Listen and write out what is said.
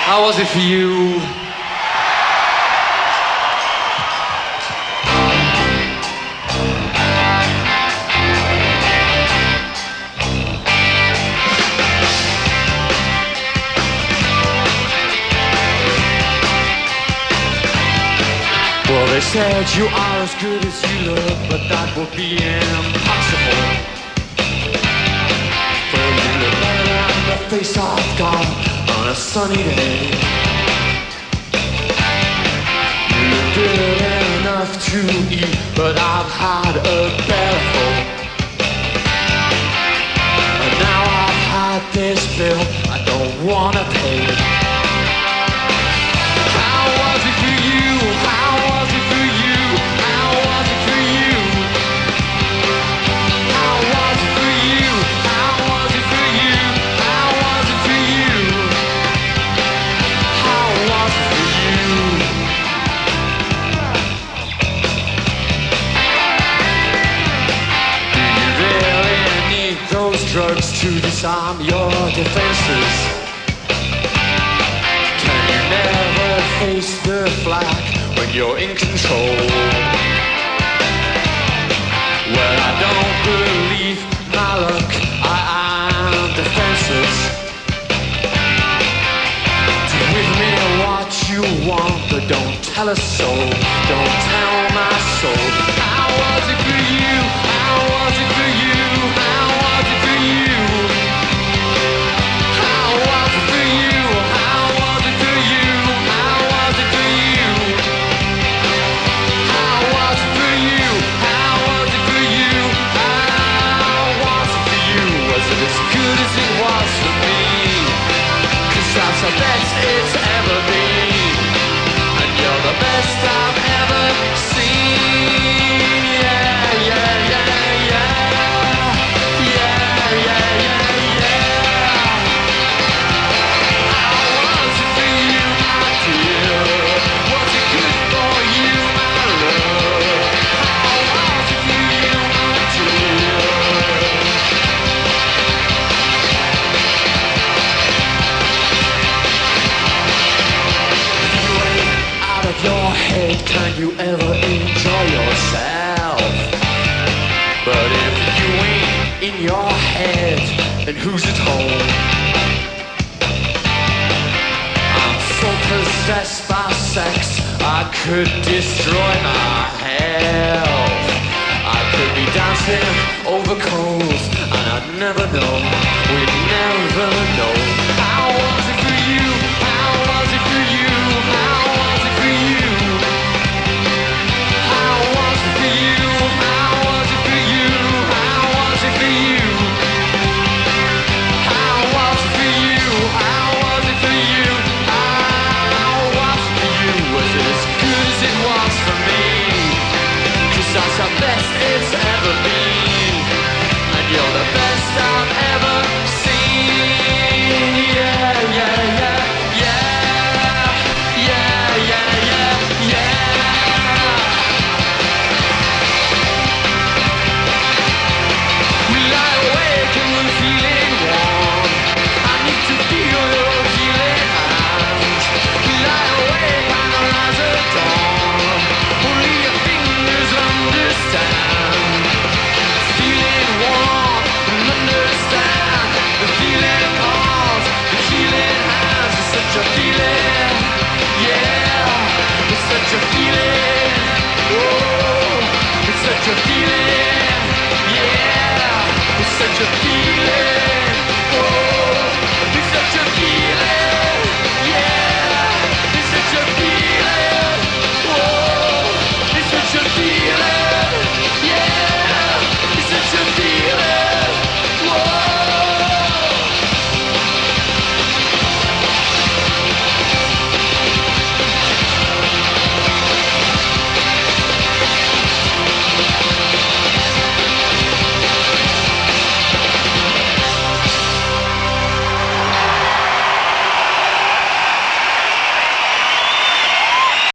How was it for you? Well, they said you are as good as you look, but that would be impossible. For you to better than the face of God on a sunny day. You look good enough to eat, but I've had a bellyful. And now I've had this bill I don't wanna pay. How was it for you? How was it for you? How was it for you? How was it for you? How was it for you? How was it for you? How was it for you? Do you really need those drugs to disarm your defenses? Can you never face the flag when you're in control? Well, I don't believe my luck, I am defenseless. Do with me what you want, but don't tell a soul, don't tell my soul. How was it for you? How was it for you? How was it for you? How was it for you? How was it for you? How was it for you? How was it for you? How was it for you? How was it for you? Was it as good as it was for me? 'Cause that's the best it's ever been, and you're the best I've ever seen. Yeah, yeah, yeah, yeah. Yeah, yeah, yeah, yeah. How was it for you, my dear? Was it good for you, my love? How was it for you, my dear? If you ain't out of your head, can you ever enjoy yourself? But if you ain't in your head, then who's at home? I'm so possessed by sex, I could destroy my health. I could be dancing over coals, and I'd never know, we'd never know. How was